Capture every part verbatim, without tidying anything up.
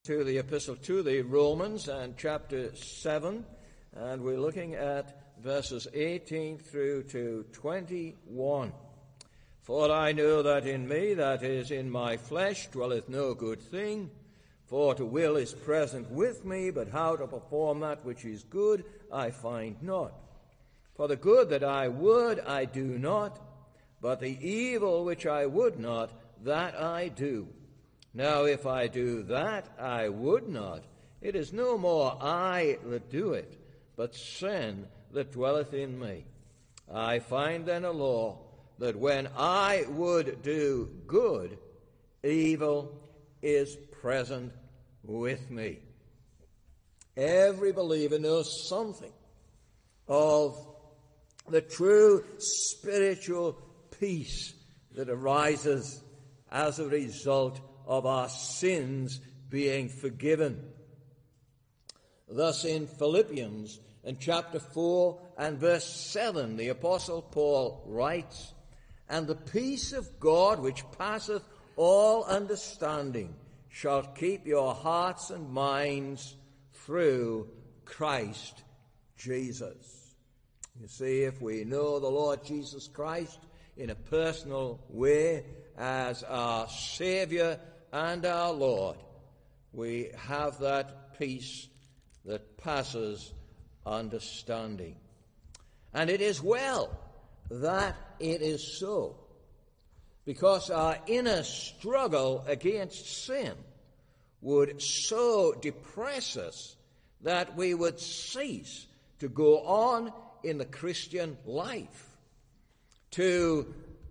to the epistle to the Romans and chapter seven, and we're looking at verses eighteen through to twenty-one. For I know that in me, that is, in my flesh, dwelleth no good thing, for to will is present with me, but how to perform that which is good I find not. For the good that I would I do not, but the evil which I would not, that I do. Now if I do that I would not, it is no more I that do it, but sin that dwelleth in me. I find then a law, that when I would do good, evil is present with me. Every believer knows something of the true spiritual peace that arises as a result of our sins being forgiven. Thus in Philippians in chapter four and verse seven, the Apostle Paul writes, "And the peace of God which passeth all understanding shall keep your hearts and minds through Christ Jesus." You see, if we know the Lord Jesus Christ in a personal way as our Savior and our Lord, we have that peace that passes understanding. And it is well that it is so, because our inner struggle against sin would so depress us that we would cease to go on in the Christian life, to,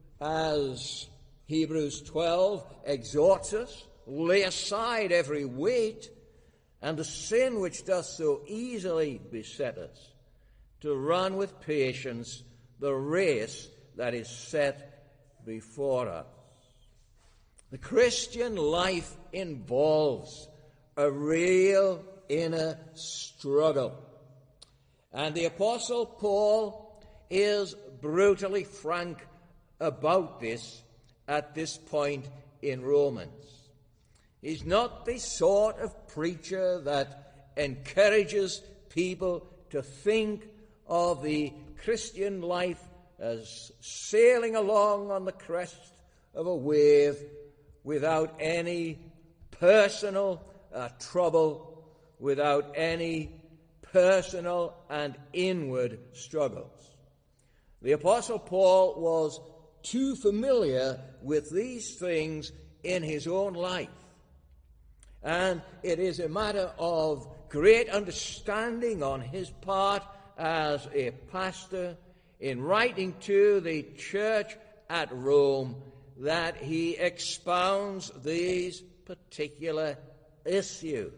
as Hebrews twelve exhorts us, lay aside every weight and the sin which doth so easily beset us, to run with patience the race that is set before us. The Christian life involves a real inner struggle. And the Apostle Paul is brutally frank about this at this point in Romans. He's not the sort of preacher that encourages people to think of the Christian life as sailing along on the crest of a wave without any personal uh, trouble, without any personal and inward struggles. The Apostle Paul was too familiar with these things in his own life. And it is a matter of great understanding on his part as a pastor in writing to the church at Rome that he expounds these particular issues,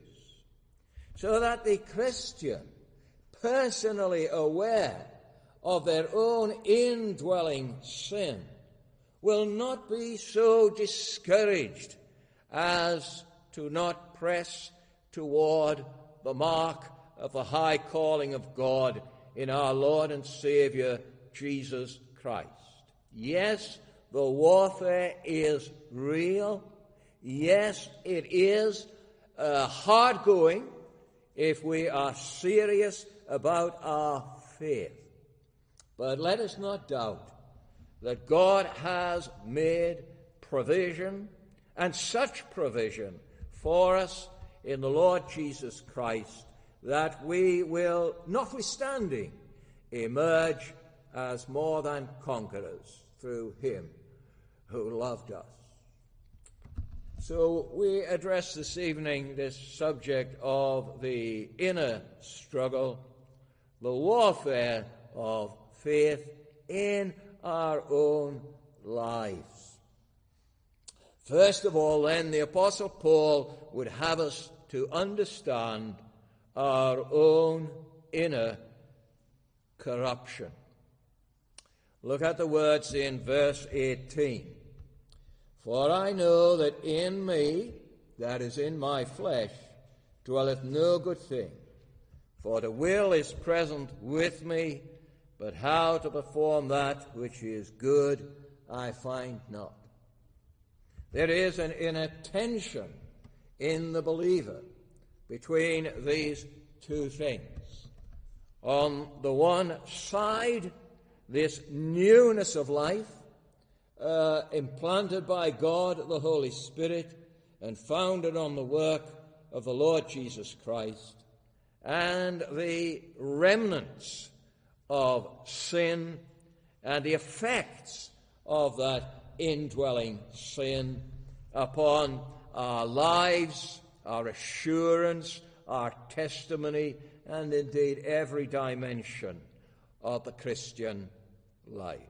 so that the Christian, personally aware of their own indwelling sin, will not be so discouraged as to not press toward the mark of the high calling of God in our Lord and Savior, Jesus Christ. Yes, the warfare is real. Yes, it is uh, hard going if we are serious about our faith. But let us not doubt that God has made provision, and such provision for us in the Lord Jesus Christ, that we will, notwithstanding, emerge as more than conquerors through him who loved us. So we address this evening this subject of the inner struggle, the warfare of faith in our own lives. First of all, then, the Apostle Paul would have us to understand our own inner corruption. Look at the words in verse eighteen. For I know that in me, that is in my flesh, dwelleth no good thing. For the will is present with me, but how to perform that which is good I find not. There is an inner tension in the believer between these two things. On the one side, this newness of life, uh, implanted by God the Holy Spirit and founded on the work of the Lord Jesus Christ, and the remnants of sin and the effects of that indwelling sin upon our lives, our assurance, our testimony, and indeed every dimension of the Christian life.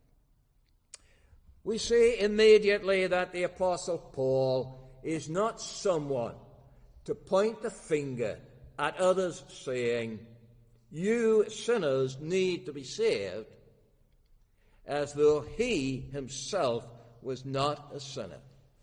We see immediately that the Apostle Paul is not someone to point the finger at others saying, "You sinners need to be saved," as though he himself was not a sinner.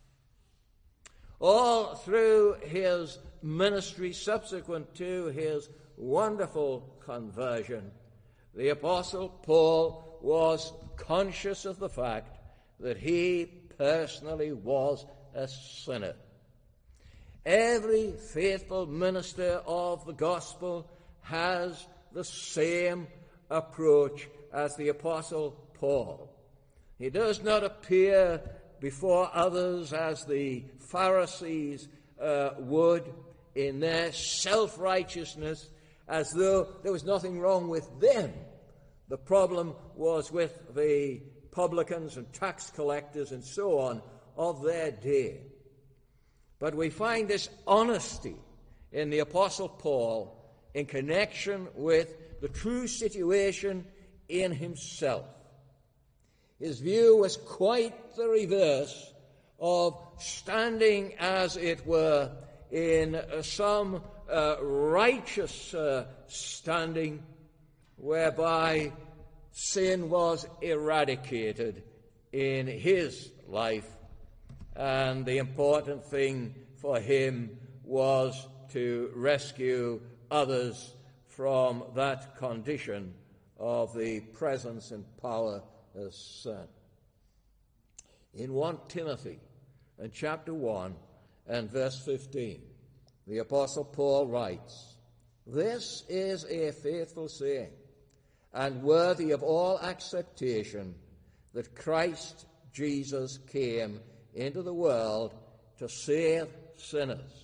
All through his ministry subsequent to his wonderful conversion, the Apostle Paul was conscious of the fact that he personally was a sinner. Every faithful minister of the gospel has the same approach as the Apostle Paul. He does not appear before others as the Pharisees uh, would in their self-righteousness, as though there was nothing wrong with them. The problem was with the publicans and tax collectors and so on of their day. But we find this honesty in the Apostle Paul in connection with the true situation in himself. His view was quite the reverse of standing, as it were, in uh, some uh, righteous uh, standing whereby sin was eradicated in his life, and the important thing for him was to rescue others from that condition of the presence and power of sin. In First Timothy, in chapter one and verse fifteen, the Apostle Paul writes, "This is a faithful saying, and worthy of all acceptation, that Christ Jesus came into the world to save sinners."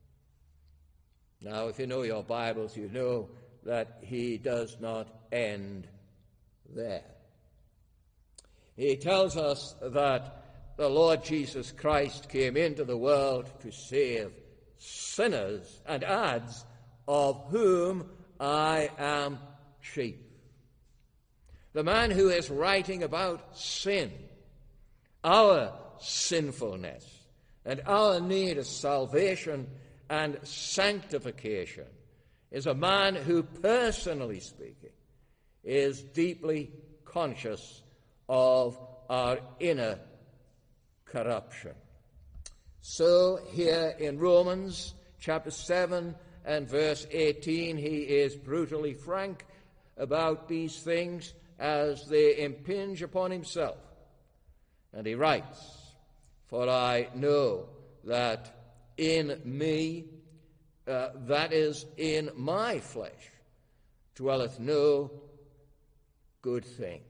Now, if you know your Bibles, you know that he does not end there. He tells us that the Lord Jesus Christ came into the world to save sinners, and adds, "of whom I am chief." The man who is writing about sin, our sinfulness, and our need of salvation and sanctification, is a man who, personally speaking, is deeply conscious of our inner corruption. So here in Romans chapter seven and verse eighteen, he is brutally frank about these things as they impinge upon himself. And he writes, "For I know that in me, uh, that is, in my flesh, dwelleth no good thing."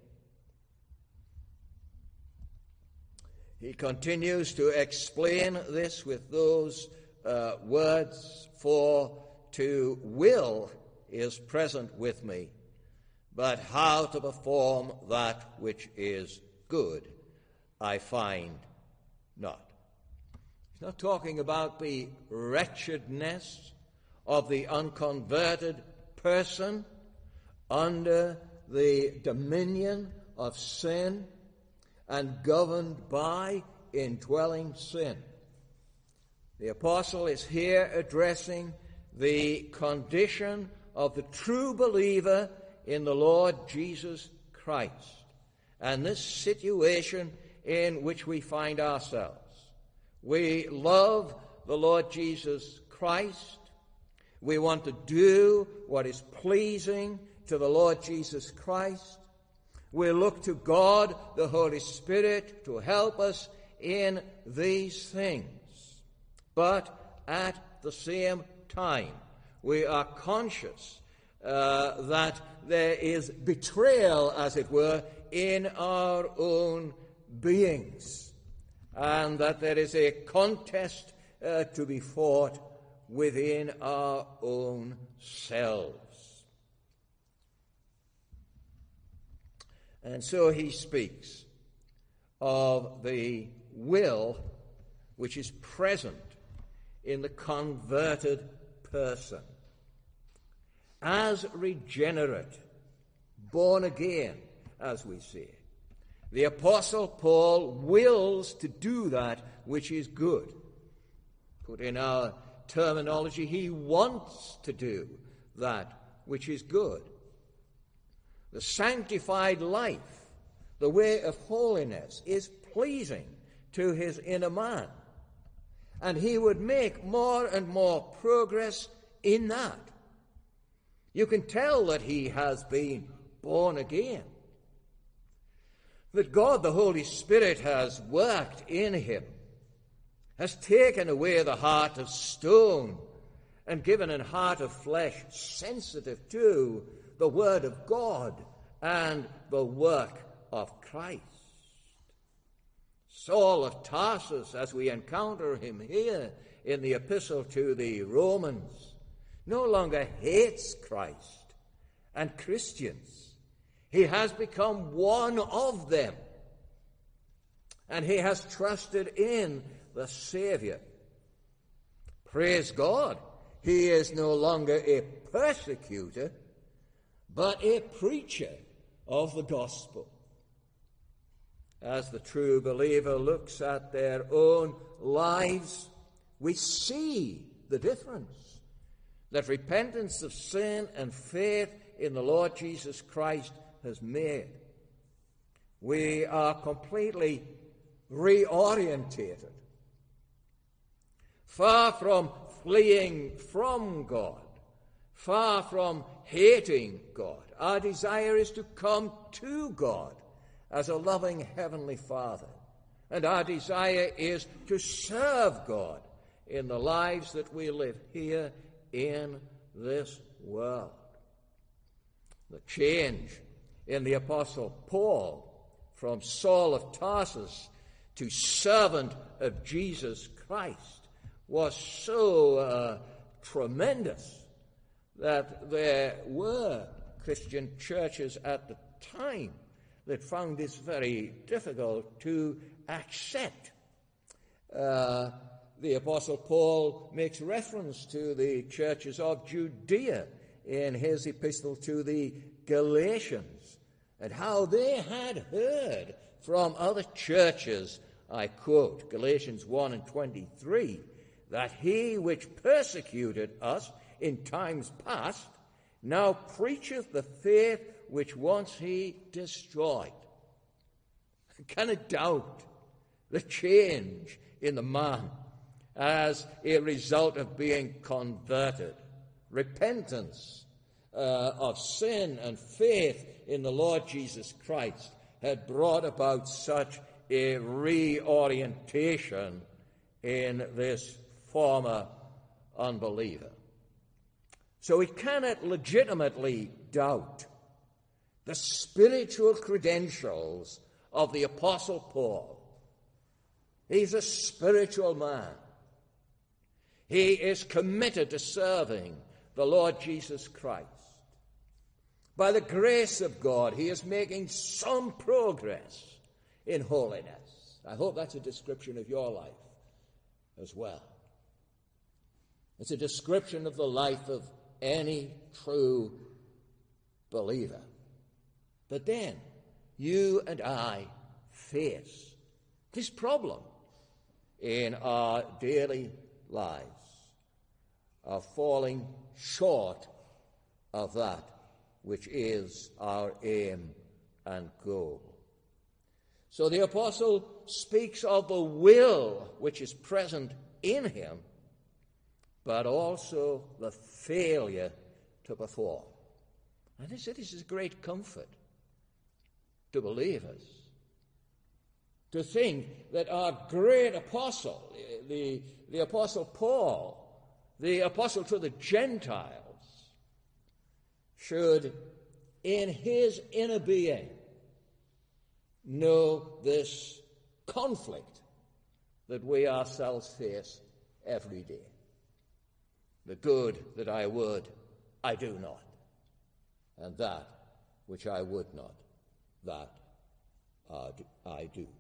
He continues to explain this with those uh, words, "For to will is present with me, but how to perform that which is good I find not." He's not talking about the wretchedness of the unconverted person under the dominion of sin and governed by indwelling sin. The apostle is here addressing the condition of the true believer in the Lord Jesus Christ, and this situation in which we find ourselves. We love the Lord Jesus Christ. We want to do what is pleasing to the Lord Jesus Christ. We look to God, the Holy Spirit, to help us in these things. But at the same time, we are conscious uh, that there is betrayal, as it were, in our own beings, and that there is a contest uh, to be fought within our own selves. And so he speaks of the will which is present in the converted person as regenerate, born again, as we say. The Apostle Paul wills to do that which is good. Put in our terminology, he wants to do that which is good. The sanctified life, the way of holiness, is pleasing to his inner man. And he would make more and more progress in that. You can tell that he has been born again, that God the Holy Spirit has worked in him, has taken away the heart of stone and given a heart of flesh sensitive to the Word of God and the work of Christ. Saul of Tarsus, as we encounter him here in the epistle to the Romans, no longer hates Christ and Christians. He has become one of them, and he has trusted in the Savior. Praise God, he is no longer a persecutor, but a preacher of the gospel. As the true believer looks at their own lives, we see the difference that repentance of sin and faith in the Lord Jesus Christ has made. We are completely reorientated. Far from fleeing from God, far from hating God, our desire is to come to God as a loving heavenly Father. And our desire is to serve God in the lives that we live here in this world. The change in the Apostle Paul from Saul of Tarsus to servant of Jesus Christ was so uh, tremendous that there were Christian churches at the time that found this very difficult to accept. Uh, the Apostle Paul makes reference to the churches of Judea in his epistle to the Galatians, and how they had heard from other churches, I quote Galatians one and twenty-three, that he which persecuted us in times past now preacheth the faith which once he destroyed. I cannot doubt the change in the man as a result of being converted. Repentance uh, of sin and faith in the Lord Jesus Christ had brought about such a reorientation in this former unbeliever. So we cannot legitimately doubt the spiritual credentials of the Apostle Paul. He's a spiritual man. He is committed to serving the Lord Jesus Christ. By the grace of God, he is making some progress in holiness. I hope that's a description of your life as well. It's a description of the life of any true believer. But then, you and I face this problem in our daily lives of falling short of that which is our aim and goal. So the apostle speaks of the will which is present in him, but also the failure to perform. And this, this is a great comfort to believers. to think that our great apostle, the, the apostle Paul, the apostle to the Gentiles, should, in his inner being, know this conflict that we ourselves face every day. The good that I would, I do not, and that which I would not, that I do.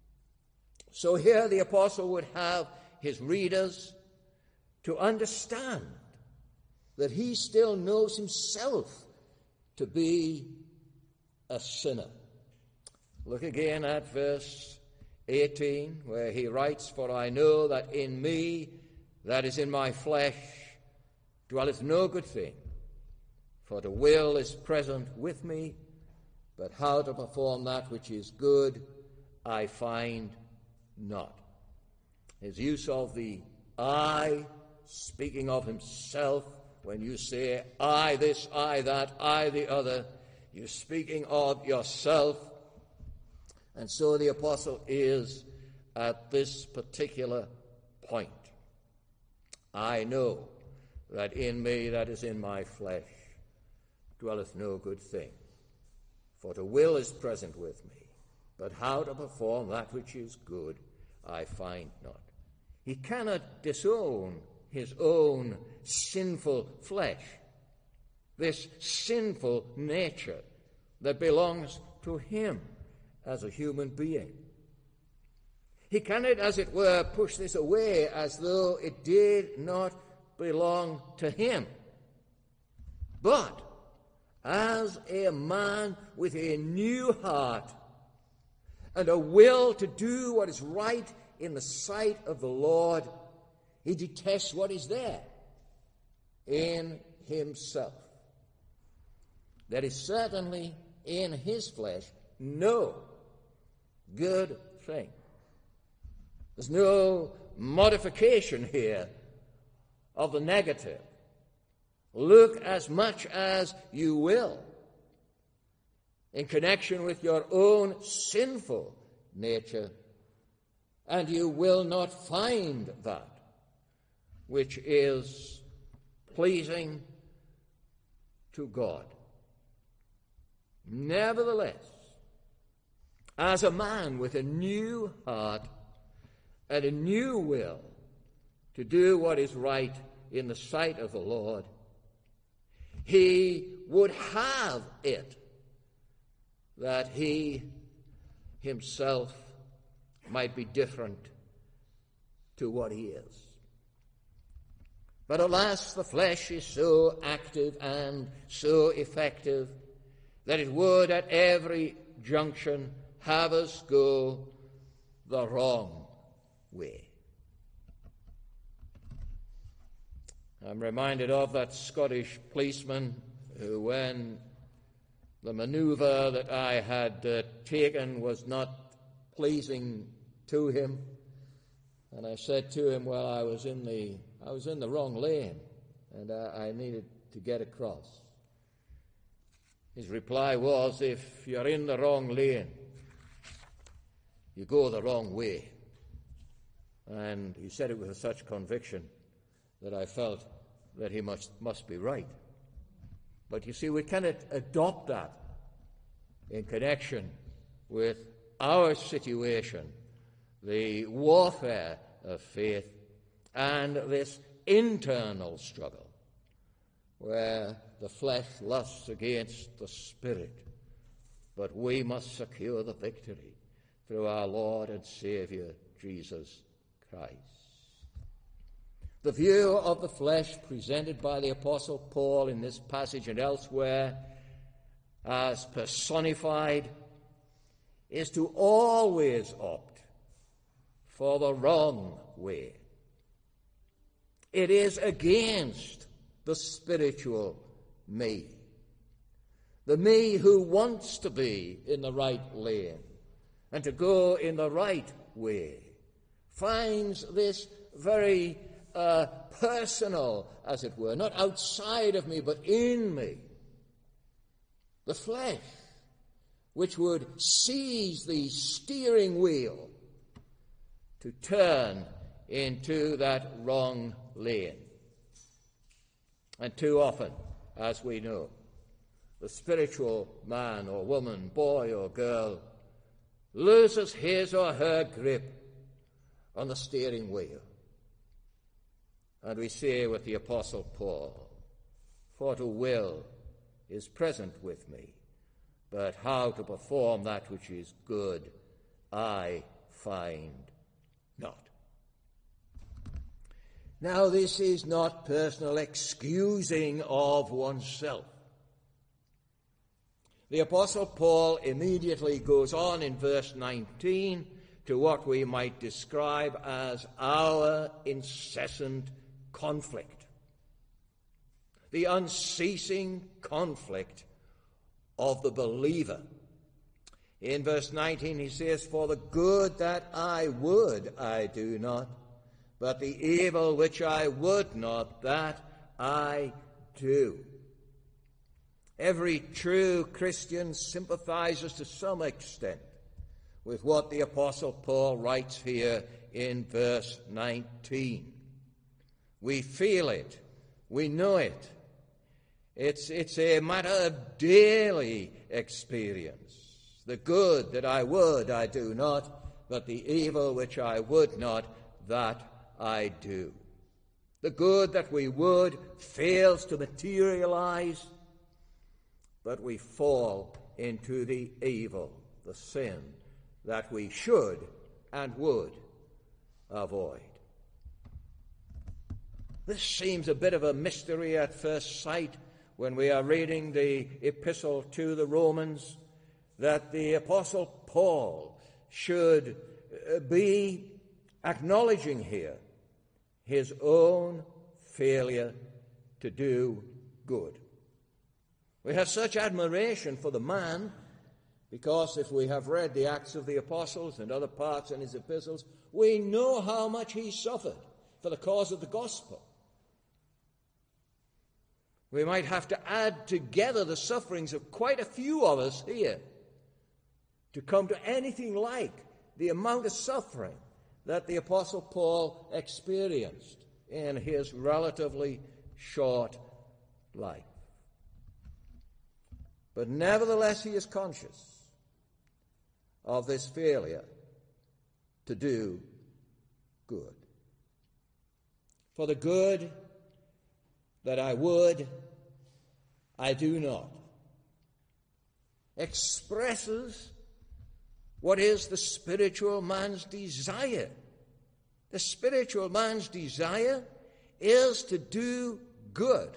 So here the apostle would have his readers to understand that he still knows himself to be a sinner. Look again at verse eighteen, where he writes, "For I know that in me, that is in my flesh, dwelleth no good thing. For the will is present with me, but how to perform that which is good I find not." His use of the I, speaking of himself, when you say I this, I that, I the other, you're speaking of yourself. And so the apostle is at this particular point. I know that in me, that is in my flesh, dwelleth no good thing. For the will is present with me, but how to perform that which is good I find not. He cannot disown his own sinful flesh, this sinful nature that belongs to him as a human being. He cannot, as it were, push this away as though it did not belong to him. But as a man with a new heart and a will to do what is right in the sight of the Lord, he detests what is there in himself. There is certainly in his flesh no good thing. There's no modification here of the negative. Look as much as you will in connection with your own sinful nature, and you will not find that which is pleasing to God. Nevertheless, as a man with a new heart and a new will to do what is right in the sight of the Lord, he would have it that he himself might be different to what he is. But alas, the flesh is so active and so effective that it would at every junction have us go the wrong way. I'm reminded of that Scottish policeman who, when the maneuver that I had uh, taken was not pleasing to him, and I said to him, well, I was in the I was in the wrong lane, and I, I needed to get across. His reply was, if you're in the wrong lane, you go the wrong way. And he said it with such conviction that I felt that he must, must be right. But you see, we cannot adopt that in connection with our situation, the warfare of faith, and this internal struggle where the flesh lusts against the spirit. But we must secure the victory through our Lord and Savior, Jesus Christ. The view of the flesh presented by the Apostle Paul in this passage and elsewhere as personified is to always opt for the wrong way. It is against the spiritual me, the me who wants to be in the right lane and to go in the right way, finds this very uh, personal, as it were, not outside of me, but in me. The flesh, which would seize the steering wheel to turn into that wrong lane. And too often, as we know, the spiritual man or woman, boy or girl, loses his or her grip on the steering wheel. And we say with the Apostle Paul, "For to will is present with me, but how to perform that which is good I find not." Now, this is not personal excusing of oneself. The Apostle Paul immediately goes on in verse nineteen to what we might describe as our incessant conflict, the unceasing conflict of the believer. In verse nineteen he says, "For the good that I would I do not, but the evil which I would not, that I do." Every true Christian sympathizes to some extent with what the Apostle Paul writes here in verse nineteen. We feel it. We know it. It's, it's a matter of daily experience. The good that I would, I do not, but the evil which I would not, that I do. The good that we would fails to materialize, but we fall into the evil, the sin that we should and would avoid. This seems a bit of a mystery at first sight when we are reading the epistle to the Romans, that the Apostle Paul should be acknowledging here his own failure to do good. We have such admiration for the man because if we have read the Acts of the Apostles and other parts in his epistles, we know how much he suffered for the cause of the gospel. We might have to add together the sufferings of quite a few of us here to come to anything like the amount of suffering that the Apostle Paul experienced in his relatively short life. But nevertheless, he is conscious of this failure to do good. For the good that I would, I do not, expresses what is the spiritual man's desire. The spiritual man's desire is to do good,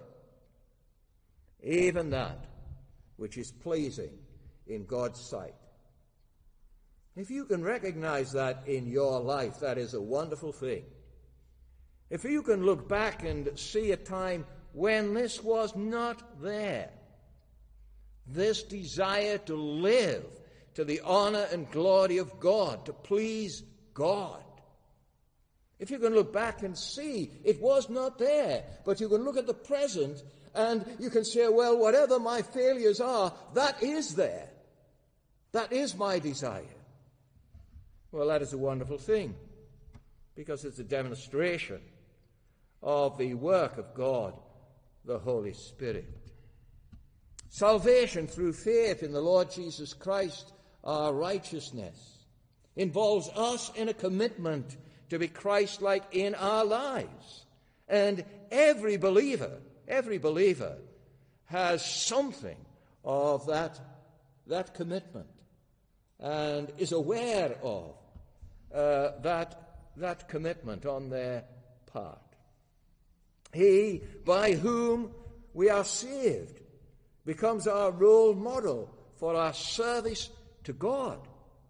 even that which is pleasing in God's sight. If you can recognize that in your life, that is a wonderful thing. If you can look back and see a time when this was not there, this desire to live to the honor and glory of God, to please God. If you can look back and see it was not there, but you can look at the present and you can say, well, whatever my failures are, that is there. That is my desire. Well, that is a wonderful thing because it's a demonstration of the work of God, the Holy Spirit. Salvation through faith in the Lord Jesus Christ, our righteousness, involves us in a commitment to be Christ-like in our lives. And every believer, every believer has something of that, that commitment and is aware of uh, that, that commitment on their part. He by whom we are saved becomes our role model for our service to God,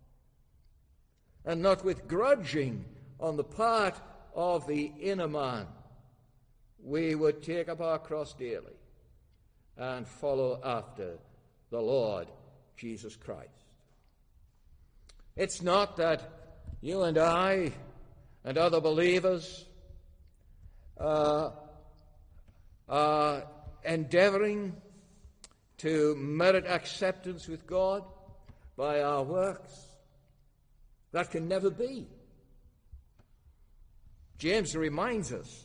and not with grudging on the part of the inner man, we would take up our cross daily and follow after the Lord Jesus Christ. It's not that you and I and other believers uh, are endeavoring to merit acceptance with God. by our works. That can never be. James reminds us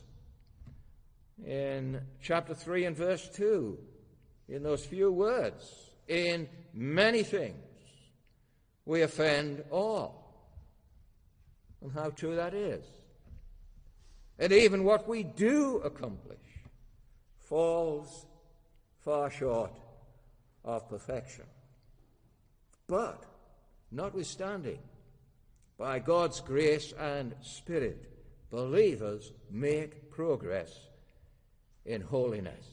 in chapter three and verse two, in those few words, in many things we offend all. And how true that is. And even what we do accomplish falls far short of perfection. But, notwithstanding, by God's grace and Spirit, believers make progress in holiness.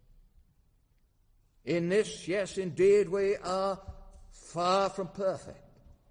In this, yes, indeed, we are far from perfect.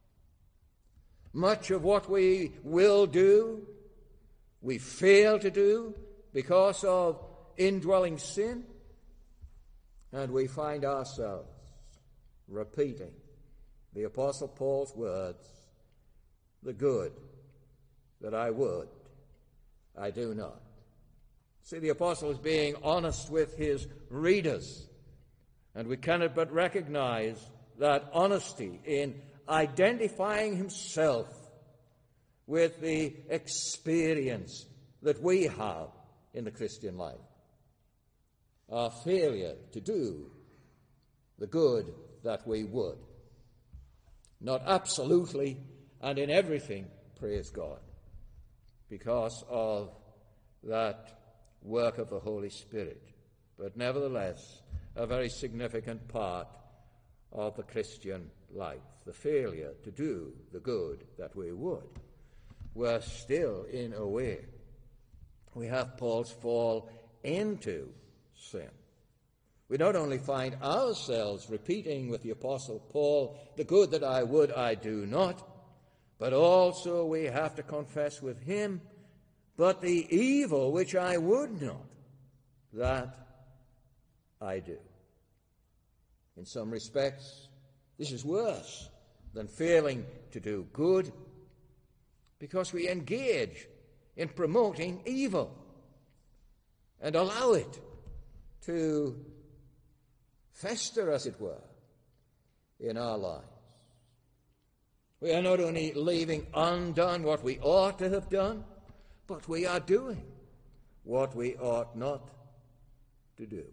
Much of what we will do, we fail to do because of indwelling sin, and we find ourselves repeating the Apostle Paul's words, "The good that I would, I do not." See, the apostle is being honest with his readers, and we cannot but recognize that honesty in identifying himself with the experience that we have in the Christian life. Our failure to do the good that we would. Not absolutely and in everything, praise God, because of that work of the Holy Spirit, but nevertheless a very significant part of the Christian life, the failure to do the good that we would. We're still in a way. We have Paul's fall into sin. We not only find ourselves repeating with the Apostle Paul, "The good that I would, I do not," but also we have to confess with him, "But the evil which I would not, that I do." In some respects, this is worse than failing to do good, because we engage in promoting evil and allow it to fester, as it were, in our lives. We are not only leaving undone what we ought to have done, but we are doing what we ought not to do.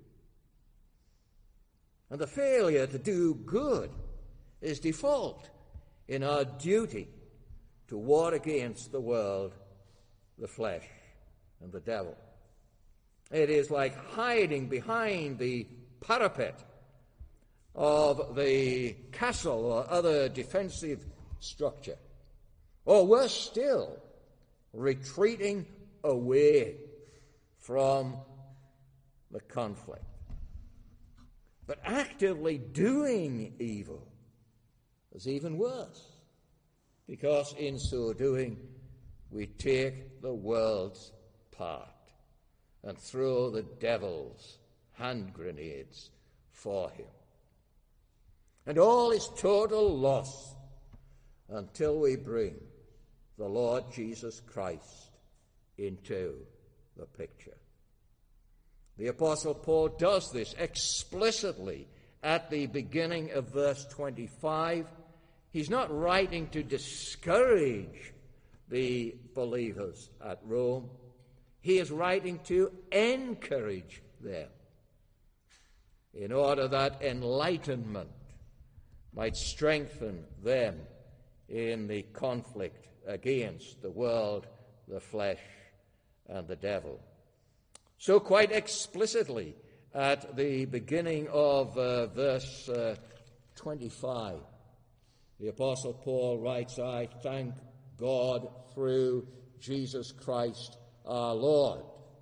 And the failure to do good is default in our duty to war against the world, the flesh, and the devil. It is like hiding behind the parapet of the castle or other defensive structure. Or worse still, retreating away from the conflict. But actively doing evil is even worse, because in so doing we take the world's part and throw the devil's hand grenades for him. And all is total loss until we bring the Lord Jesus Christ into the picture. The Apostle Paul does this explicitly at the beginning of verse twenty-five. He's not writing to discourage the believers at Rome. He is writing to encourage them in order that enlightenment might strengthen them in the conflict against the world, the flesh, and the devil. So quite explicitly at the beginning of uh, verse uh, twenty-five, the Apostle Paul writes, "I thank God through Jesus Christ our Lord."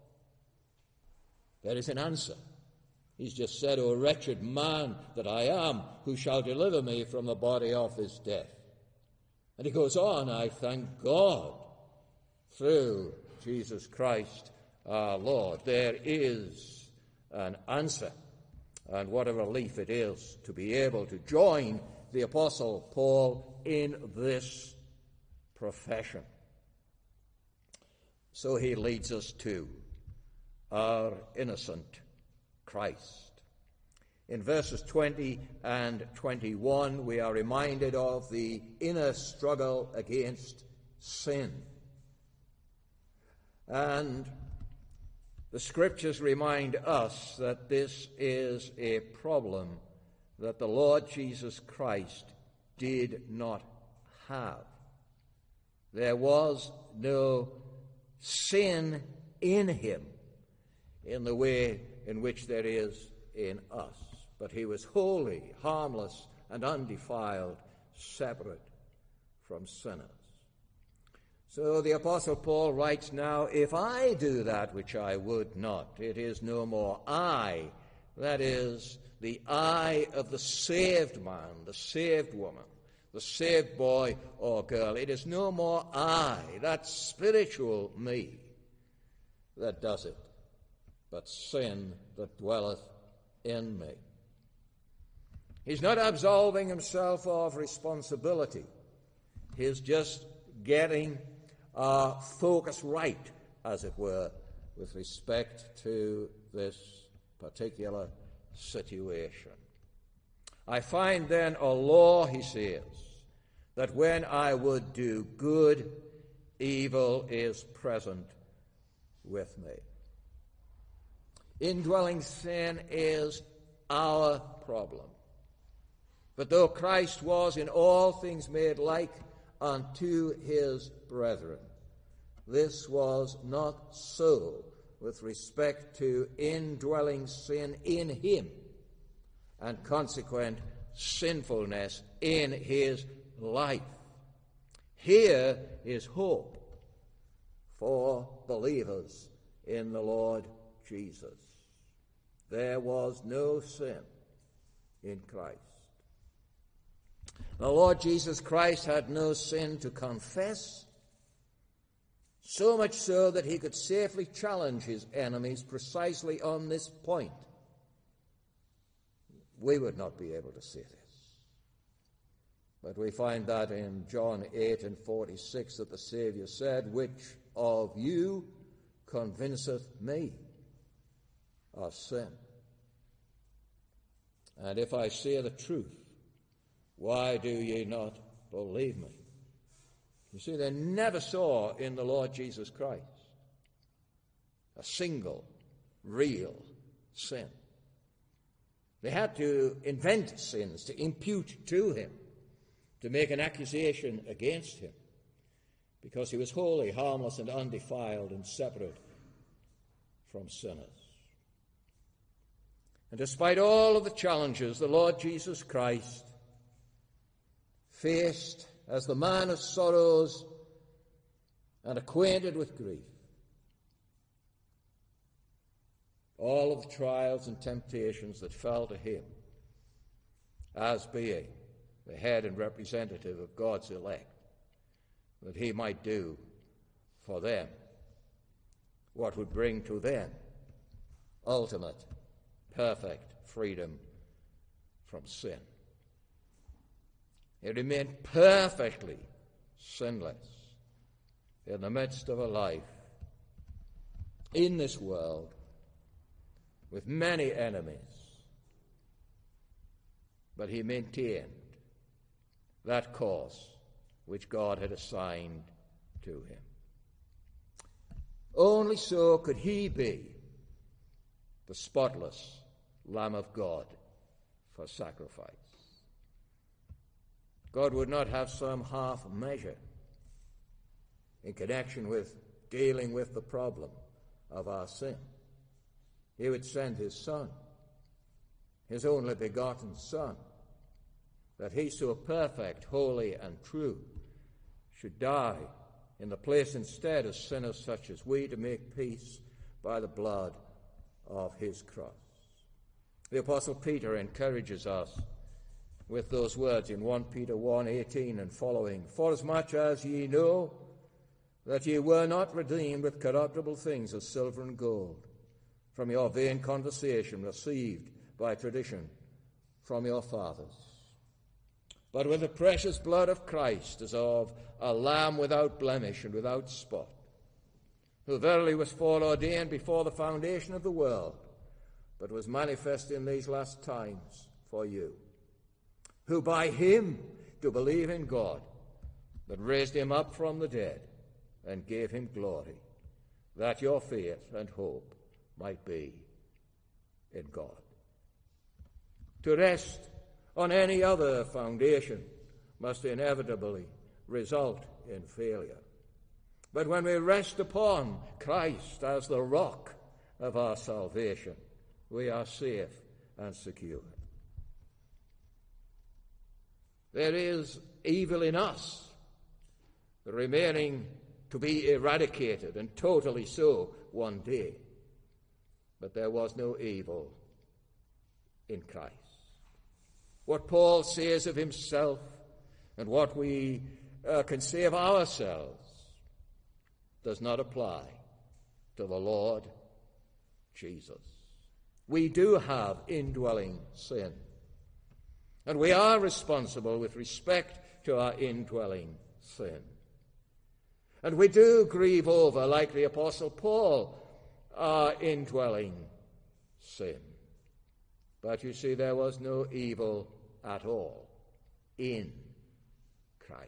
There is an answer. He's just said, "O wretched man that I am, who shall deliver me from the body of this death?" And he goes on, "I thank God through Jesus Christ our Lord." There is an answer, and what a relief it is to be able to join the Apostle Paul in this profession. So he leads us to our innocent Christ. In verses twenty and twenty-one, we are reminded of the inner struggle against sin. And the Scriptures remind us that this is a problem that the Lord Jesus Christ did not have. There was no sin in him in the way in which there is in us. But he was holy, harmless, and undefiled, separate from sinners. So the Apostle Paul writes now, if I do that which I would not, it is no more I, that is, the I of the saved man, the saved woman, the saved boy or girl. It is no more I, that spiritual me, that does it, but sin that dwelleth in me. He's not absolving himself of responsibility. He's just getting our focus right, as it were, with respect to this particular situation. I find then a law, he says, that when I would do good, evil is present with me. Indwelling sin is our problem. But though Christ was in all things made like unto his brethren, this was not so with respect to indwelling sin in him and consequent sinfulness in his life. Here is hope for believers in the Lord Jesus. There was no sin in Christ. The Lord Jesus Christ had no sin to confess, so much so that he could safely challenge his enemies precisely on this point. We would not be able to say this. But we find that in John eight and forty-six that the Savior said, which of you convinceth me of sin? And if I say the truth, why do ye not believe me? You see, they never saw in the Lord Jesus Christ a single real sin. They had to invent sins, to impute to him, to make an accusation against him, because he was holy, harmless, and undefiled, and separate from sinners. And despite all of the challenges, the Lord Jesus Christ faced as the man of sorrows and acquainted with grief all of the trials and temptations that fell to him as being the head and representative of God's elect, that he might do for them what would bring to them ultimate, perfect freedom from sin. He remained perfectly sinless in the midst of a life in this world with many enemies. But he maintained that course which God had assigned to him. Only so could he be the spotless Lamb of God for sacrifice. God would not have some half measure in connection with dealing with the problem of our sin. He would send his Son, his only begotten Son, that he, so perfect, holy, and true, should die in the place instead of sinners such as we, to make peace by the blood of his cross. The Apostle Peter encourages us with those words in First Peter one eighteen and following, forasmuch as ye know that ye were not redeemed with corruptible things as silver and gold from your vain conversation received by tradition from your fathers, but with the precious blood of Christ, as of a lamb without blemish and without spot, who verily was foreordained before the foundation of the world, but was manifest in these last times for you, who by him do believe in God, that raised him up from the dead and gave him glory, that your faith and hope might be in God. To rest on any other foundation must inevitably result in failure. But when we rest upon Christ as the rock of our salvation, we are safe and secure. There is evil in us, remaining to be eradicated, and totally so one day. But there was no evil in Christ. What Paul says of himself and what we uh, can say of ourselves does not apply to the Lord Jesus. We do have indwelling sin, and we are responsible with respect to our indwelling sin. And we do grieve over, like the Apostle Paul, our indwelling sin. But you see, there was no evil at all in Christ.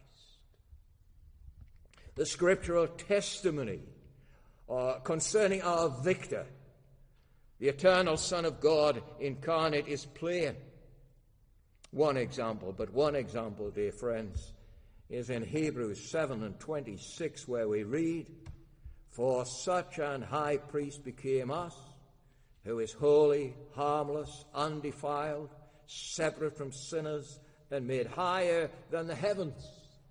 The scriptural testimony uh, concerning our victor, the eternal Son of God incarnate, is plain. One example, but one example, dear friends, is in Hebrews seven and twenty-six, where we read, "For such an high priest became us, who is holy, harmless, undefiled, separate from sinners, and made higher than the heavens."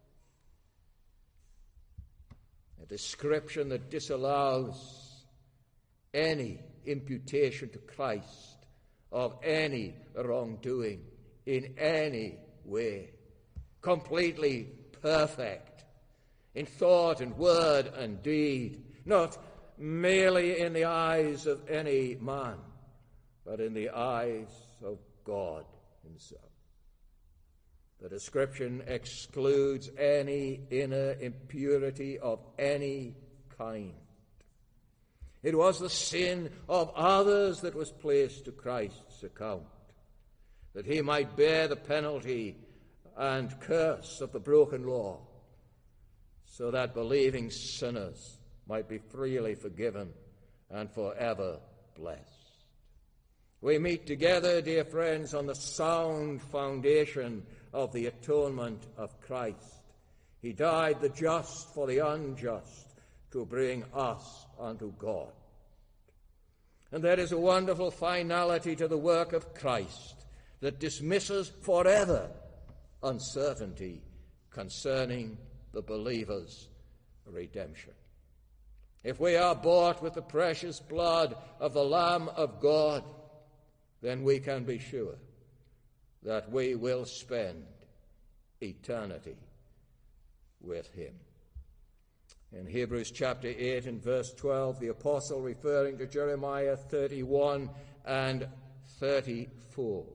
A description that disallows any imputation to Christ of any wrongdoing in any way. Completely perfect in thought and word and deed, not merely in the eyes of any man, but in the eyes of God himself. The description excludes any inner impurity of any kind. It was the sin of others that was placed to Christ's account, that he might bear the penalty and curse of the broken law, so that believing sinners might be freely forgiven and forever blessed. We meet together, dear friends, on the sound foundation of the atonement of Christ. He died the just for the unjust to bring us unto God. And there is a wonderful finality to the work of Christ that dismisses forever uncertainty concerning the believer's redemption. If we are bought with the precious blood of the Lamb of God, then we can be sure that we will spend eternity with him. In Hebrews chapter eight and verse twelve, the apostle, referring to Jeremiah thirty-one and thirty-four,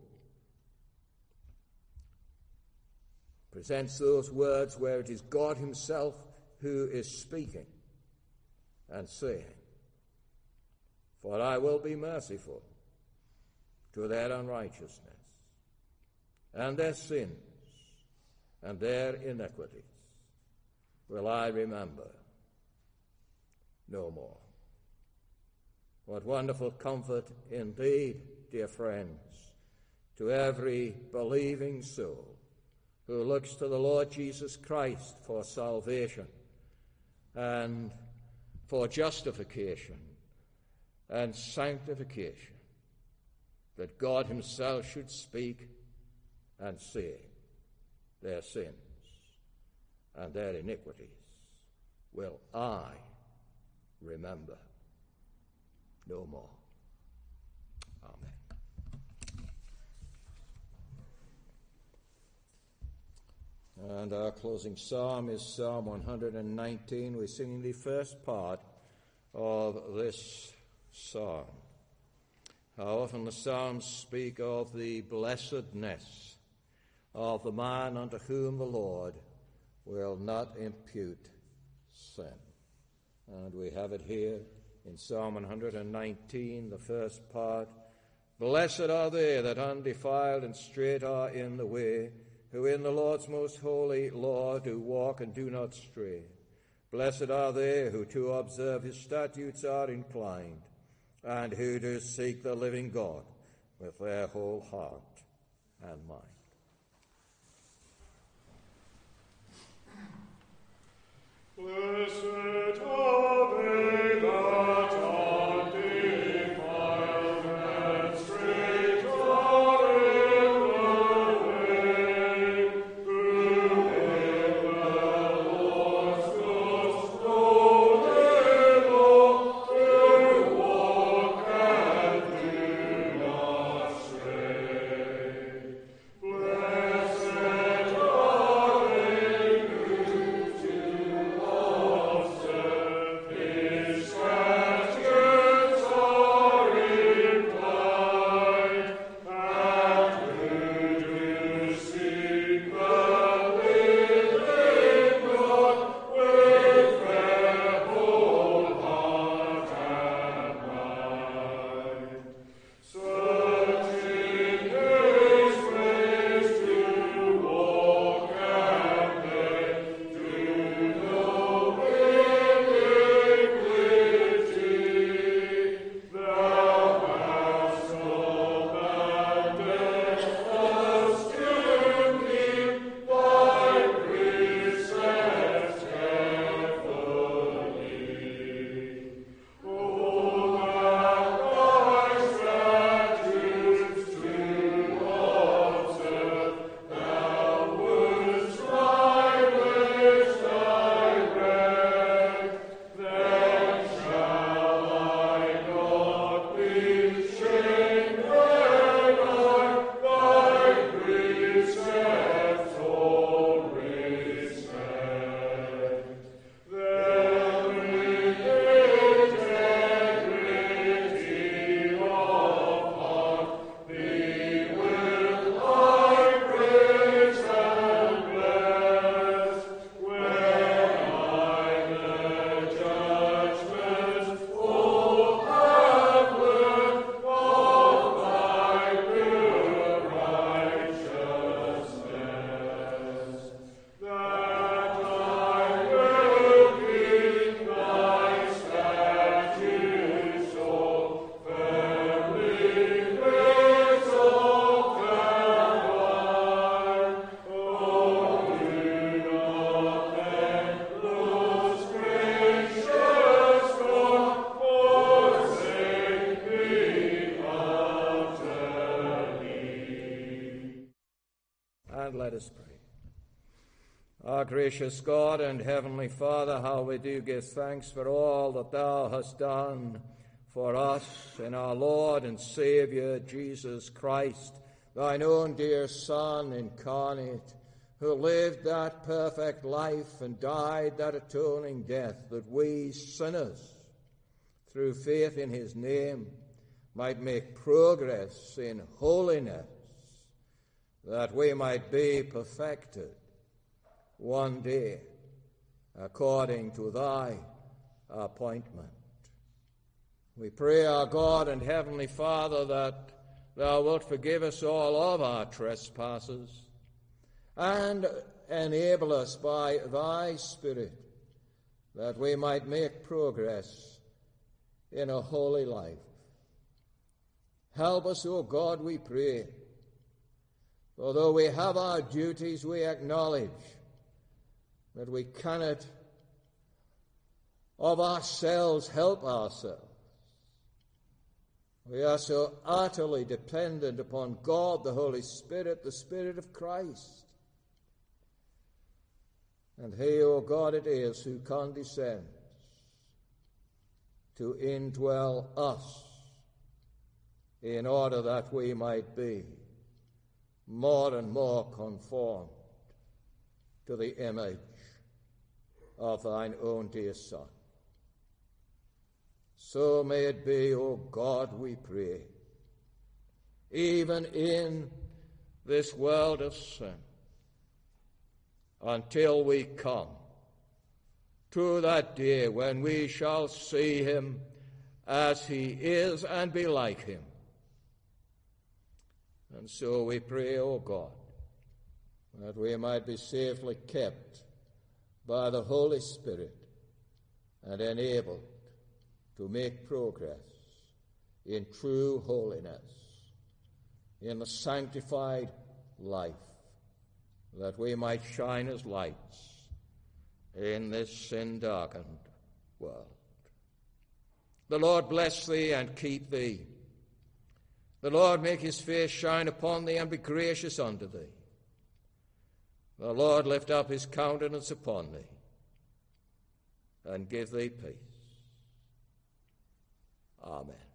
presents those words where it is God himself who is speaking and saying, "For I will be merciful to their unrighteousness, and their sins and their iniquities will I remember no more." What wonderful comfort indeed, dear friends, to every believing soul who looks to the Lord Jesus Christ for salvation and for justification and sanctification, that God himself should speak and say, "Their sins and their iniquities will I remember no more." Amen. And our closing psalm is Psalm one hundred nineteen. We're singing the first part of this psalm. How often the Psalms speak of the blessedness of the man unto whom the Lord will not impute sin. And we have it here in Psalm one hundred nineteen, the first part, Blessed are they that undefiled and straight are in the way, who in the Lord's most holy law do walk and do not stray. Blessed are they who to observe his statutes are inclined, and who do seek the living God with their whole heart and mind. Blessed are they that are defiled and straight are in the way, who in the Lord's most holy law do walk and do not stray. Blessed are they who do observe his statutes are inclined, and who do seek the living God with their whole heart and mind. Searching his ways to walk, and they do no iniquity. Thou hast commanded us to keep thy precepts carefully. O that thy statutes to observe, thou wouldst my ways direct, then shall I not be shamed when I thy precepts all respect. Then with integrity of heart thee will I praise and bless, when I the judgments full have learned of thy pure righteousness, that I will keep thy statutes so firmly resolved and wide. O do not then, most gracious God, forsake me utterly. And let us pray. Our gracious God and heavenly Father, how we do give thanks for all that thou hast done for us in our Lord and Saviour Jesus Christ, thine own dear Son incarnate, who lived that perfect life and died that atoning death, that we sinners, through faith in his name, might make progress in holiness, that we might be perfected one day according to thy appointment. We pray, our God and heavenly Father, that thou wilt forgive us all of our trespasses and enable us by thy Spirit that we might make progress in a holy life. Help us, O God, we pray. Although we have our duties, we acknowledge that we cannot of ourselves help ourselves. We are so utterly dependent upon God, the Holy Spirit, the Spirit of Christ. And he, O God, it is who condescends to indwell us in order that we might be more and more conformed to the image of thine own dear Son. So may it be, O God, we pray, even in this world of sin, until we come to that day when we shall see him as he is and be like him, And so we pray, O God, that we might be safely kept by the Holy Spirit and enabled to make progress in true holiness, in the sanctified life, that we might shine as lights in this sin-darkened world. The Lord bless thee and keep thee. The Lord make his face shine upon thee and be gracious unto thee. The Lord lift up his countenance upon thee and give thee peace. Amen.